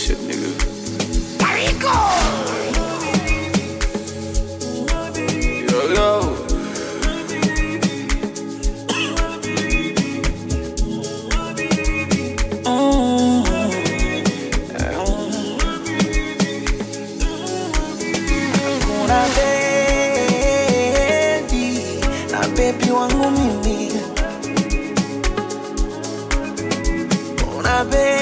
shit, nigga. Rico! Yo, yo. Kuna baby, na baby wangu mimi. Kuna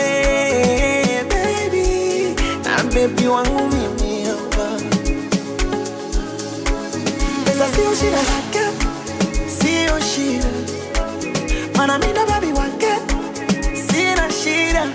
baby, na baby wangu mimi hapa. Pesa sio shida zake, sio shida. Mana mimi na baby wake, sina shida.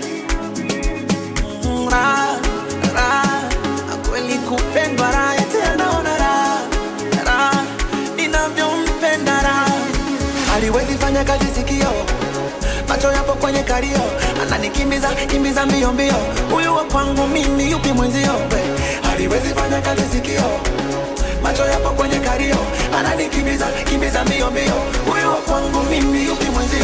Kweli kupendwa raha tena ona raha ninavyompenda raha. Aliwezi fanya kazi sikio, macho yapo kwenye kario, ananikimbiza mbio mbio. Huyu wa kwangu mimi yupi mwenzio? Aliwezi fanya kazi sikio, macho yapo kwenye kario, ananikimbiza mbio mbio. Huyu wa kwangu mimi yupi mwenzio?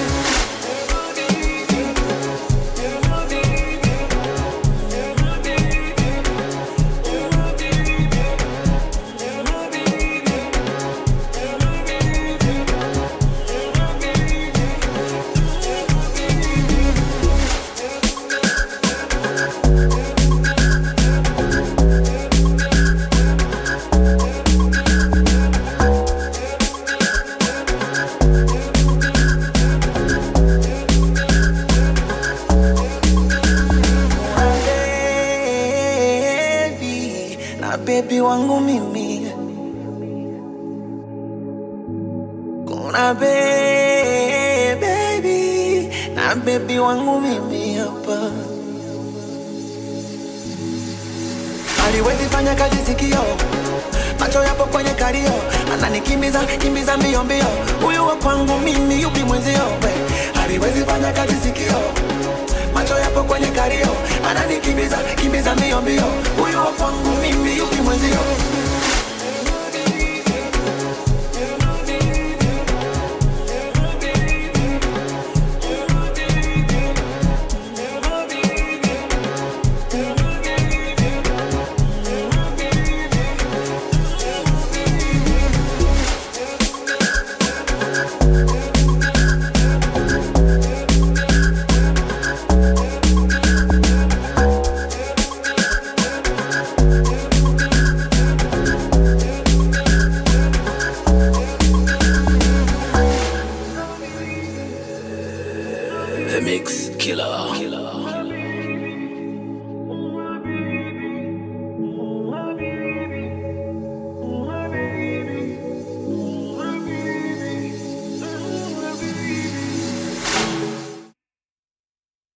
Baby wangu mimi, kuna baby, na baby wangu mimi hapa. Aliwezi fanya kazi sikio, macho yapo kwenye kario, ananikimbiza mbio mbio. Huyu wa kwangu mimi yupi mwenzio? Aliwezi fanya kazi sikio, macho yapo kwenye kario, ananikimbiza mbio mbio. Huyu wa kwangu mimi yupi mwenzio?